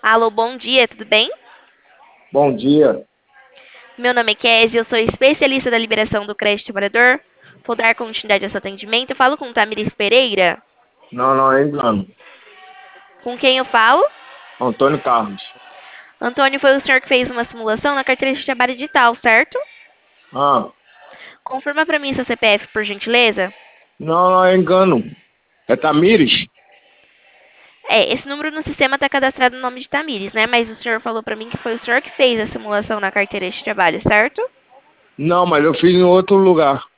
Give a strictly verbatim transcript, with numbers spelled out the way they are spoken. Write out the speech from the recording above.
Alô, bom dia, tudo bem? Bom dia. Meu nome é Kézia, eu sou especialista da liberação do crédito trabalhador. Vou dar continuidade ao seu atendimento. Eu falo com o Tamires Pereira. Não, não é engano. Com quem eu falo? Antônio Carlos. Antônio, foi o senhor que fez uma simulação na carteira de trabalho digital, certo? Ah, Confirma para mim seu C P F, por gentileza. não, não é engano. É Tamires? É, esse número no sistema está cadastrado no nome de Tamires, né? Mas o senhor falou para mim que foi o senhor que fez a simulação na carteira de trabalho, certo? Não, mas eu fiz em outro lugar.